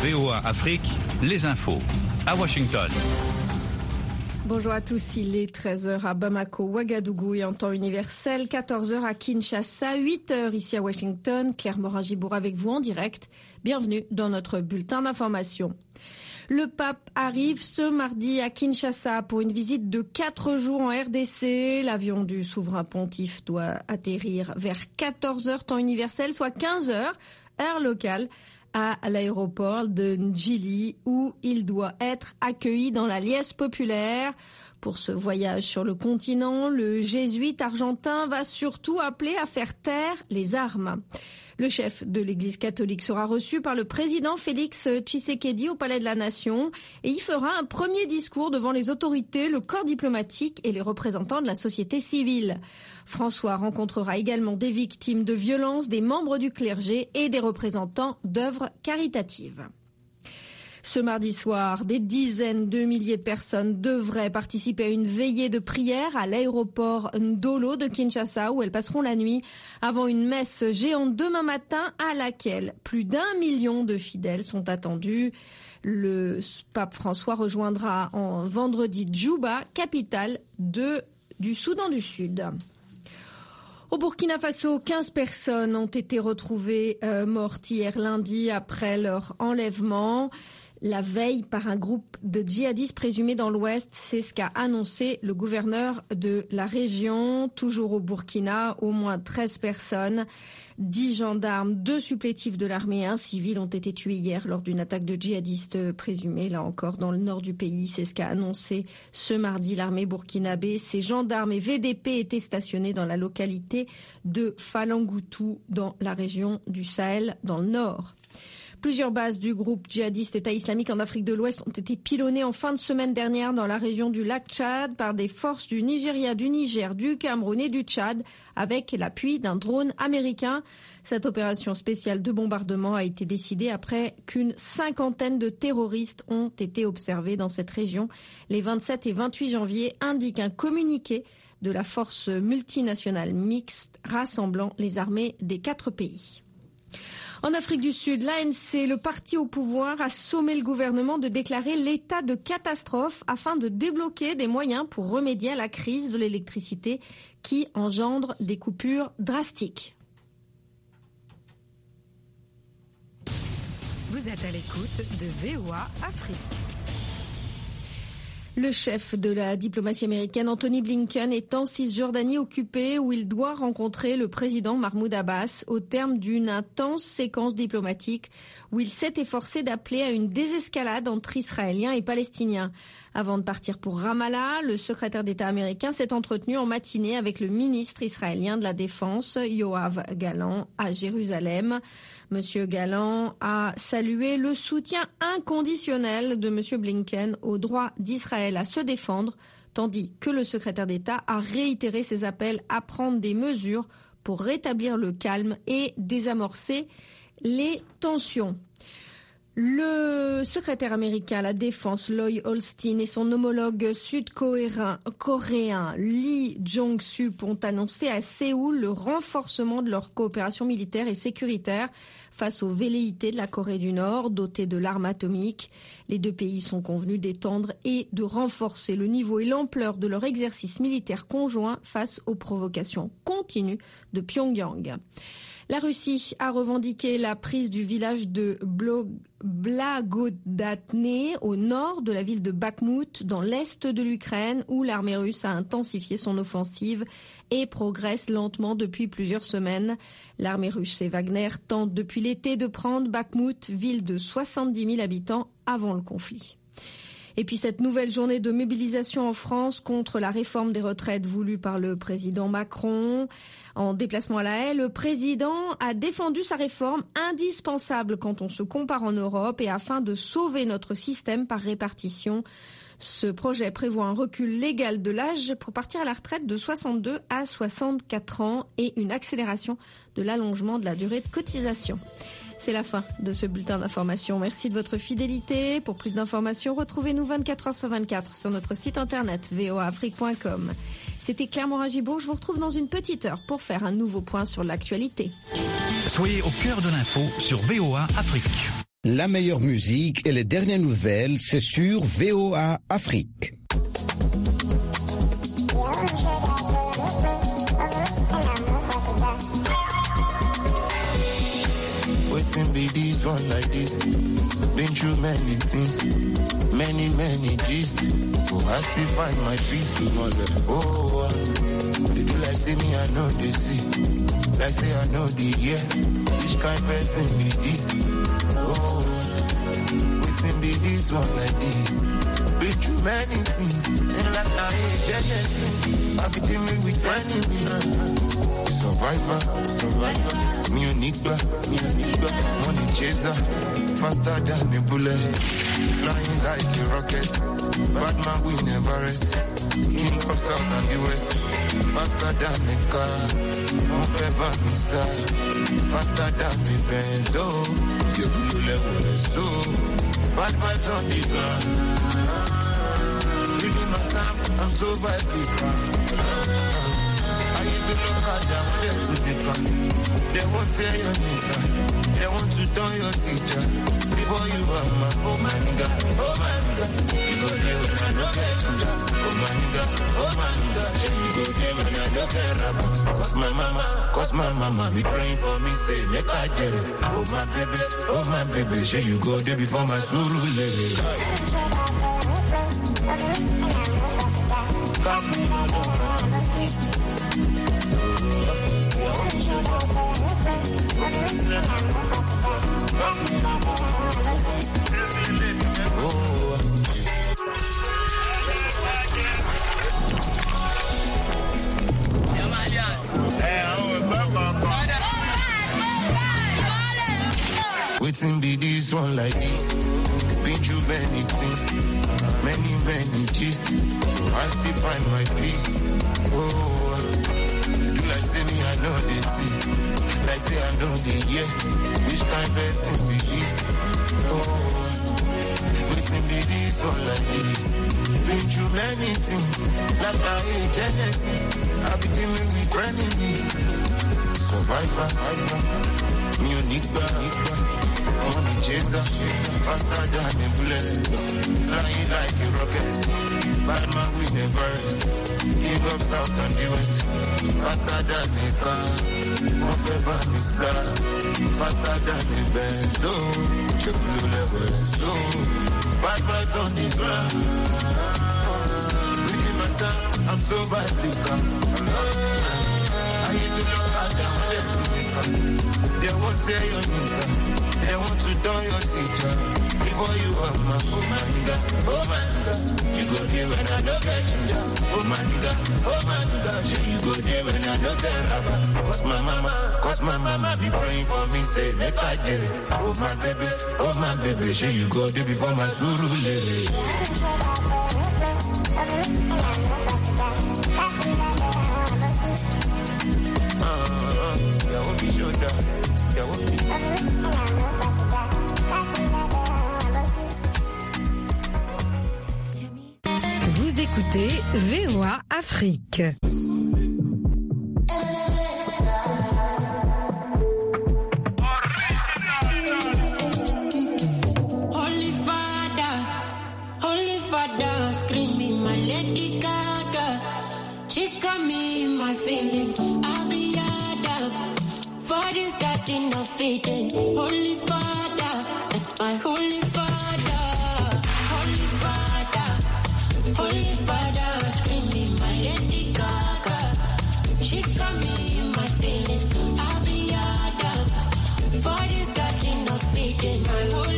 VOA Afrique, les infos à Washington. Bonjour à tous, il est 13h à Bamako, Ouagadougou et en temps universel, 14h à Kinshasa, 8h ici à Washington. Claire Morin-Gibour avec vous en direct. Bienvenue dans notre bulletin d'information. Le pape arrive ce mardi à Kinshasa pour une visite de 4 jours en RDC. L'avion du souverain pontife doit atterrir vers 14h temps universel, soit 15h heure locale, à l'aéroport de Ndjili où il doit être accueilli dans la liesse populaire. Pour ce voyage sur le continent, le jésuite argentin va surtout appeler à faire taire les armes. Le chef de l'Église catholique sera reçu par le président Félix Tshisekedi au Palais de la Nation et y fera un premier discours devant les autorités, le corps diplomatique et les représentants de la société civile. François rencontrera également des victimes de violences, des membres du clergé et des représentants d'œuvres caritatives. Ce mardi soir, des dizaines de milliers de personnes devraient participer à une veillée de prière à l'aéroport Ndolo de Kinshasa où elles passeront la nuit avant une messe géante demain matin à laquelle plus d'1 million de fidèles sont attendus. Le pape François rejoindra en vendredi Djouba, capitale du Soudan du Sud. Au Burkina Faso, 15 personnes ont été retrouvées mortes hier lundi après leur enlèvement la veille par un groupe de djihadistes présumés dans l'Ouest. C'est ce qu'a annoncé le gouverneur de la région. Toujours au Burkina, au moins 13 personnes, 10 gendarmes, 2 supplétifs de l'armée et un civil ont été tués hier lors d'une attaque de djihadistes présumés, là encore dans le nord du pays. C'est ce qu'a annoncé ce mardi l'armée burkinabé. Ces gendarmes et VDP étaient stationnés dans la localité de Falangoutou, dans la région du Sahel, dans le nord. Plusieurs bases du groupe djihadiste État islamique en Afrique de l'Ouest ont été pilonnées en fin de semaine dernière dans la région du lac Tchad par des forces du Nigeria, du Niger, du Cameroun et du Tchad avec l'appui d'un drone américain. Cette opération spéciale de bombardement a été décidée après qu'une 50aine de terroristes ont été observés dans cette région les 27 et 28 janvier, indique un communiqué de la force multinationale mixte rassemblant les armées des 4 pays. En Afrique du Sud, l'ANC, le parti au pouvoir, a sommé le gouvernement de déclarer l'état de catastrophe afin de débloquer des moyens pour remédier à la crise de l'électricité qui engendre des coupures drastiques. Vous êtes à l'écoute de VOA Afrique. Le chef de la diplomatie américaine, Anthony Blinken, est en Cisjordanie occupée où il doit rencontrer le président Mahmoud Abbas au terme d'une intense séquence diplomatique où il s'est efforcé d'appeler à une désescalade entre Israéliens et Palestiniens. Avant de partir pour Ramallah, le secrétaire d'État américain s'est entretenu en matinée avec le ministre israélien de la Défense, Yoav Gallant, à Jérusalem. Monsieur Gallant a salué le soutien inconditionnel de Monsieur Blinken au droit d'Israël à se défendre, tandis que le secrétaire d'État a réitéré ses appels à prendre des mesures pour rétablir le calme et désamorcer les tensions. Le secrétaire américain à la Défense, Lloyd Austin, et son homologue sud-coréen Lee Jong-sup ont annoncé à Séoul le renforcement de leur coopération militaire et sécuritaire face aux velléités de la Corée du Nord, dotée de l'arme atomique. Les 2 pays sont convenus d'étendre et de renforcer le niveau et l'ampleur de leur exercice militaire conjoint face aux provocations continues de Pyongyang. La Russie a revendiqué la prise du village de Blagodatne au nord de la ville de Bakhmout dans l'est de l'Ukraine où l'armée russe a intensifié son offensive et progresse lentement depuis plusieurs semaines. L'armée russe et Wagner tentent depuis l'été de prendre Bakhmout, ville de 70 000 habitants avant le conflit. Et puis cette nouvelle journée de mobilisation en France contre la réforme des retraites voulue par le président Macron. En déplacement à La Haye, le président a défendu sa réforme indispensable quand on se compare en Europe et afin de sauver notre système par répartition. Ce projet prévoit un recul légal de l'âge pour partir à la retraite de 62 à 64 ans et une accélération de l'allongement de la durée de cotisation. C'est la fin de ce bulletin d'information. Merci de votre fidélité. Pour plus d'informations, retrouvez-nous 24h/24 sur notre site internet voaafrique.com. C'était Claire Morin-Gibour. Je vous retrouve dans une petite heure pour faire un nouveau point sur l'actualité. Soyez au cœur de l'info sur VOA Afrique. La meilleure musique et les dernières nouvelles, c'est sur VOA Afrique. Waiting be this one like this. Been through many things, many gist. Oh, I still find my peace. Oh, they do like say me, I know they see. Like say I know the year. Which kind of person be this? Oh, waiting be this one like this. Been through many things, and like I ain't Genesis. I be dealing with enemies. Survivor. Me a nigga, money chaser, faster than a bullet, flying like a rocket. Bad man we never rest. King of South and the West, faster than a car. Mon frère bat me ça, faster than a Benz. Oh, you blue level so. Bad vibes on the ground. Really my sound, I'm so badly proud. They won't say your nigga. They want to turn your teacher. Before you are my oh my nigga. You go there when I don't get ginger. Oh my nigga. You go there when I don't get rubber. Cause my mama be praying for me, say make I get it. Oh my baby, say you go there before my suru lady. Waiting be this one like this. Been through many things, many gist. I still find my peace. Oh, do like say me, I know they see. Like say I know they hear. Which kind of person be this? Oh, waiting be this one like this. Been through many things, like I hate Genesis. I be dealing with enemies. Survivor, me a nigga. Money chaser, faster than a bullet, flying like a rocket. Bad man with the verse, King of South and the West, faster than a car. Mon frère bat me ça, faster than a Benz. Oh, je blue level so. Bad vibes on the ground. Reading my sound, I'm so badly calm. I hit the lock down, let me come. They won't say your nigga. They want to turn your teacher. Before you are my oh my nigga. You go there when I don't get ginger. Oh my nigga. You go there when I don't get rubber. Cause my mama be praying for me, say make I get it. Oh my baby, say you go there before my suru lady. Vous écoutez VOA Afrique. Holy Father, screaming my Lady Gaga. She got me in my feelings. I'll be Adam. For this getting no fitting. Holy Father, my Holy Father. Holy Father, screaming my Lady Gaga. She got me in my feelings. I'll be Adam. For this getting no fitting. My Holy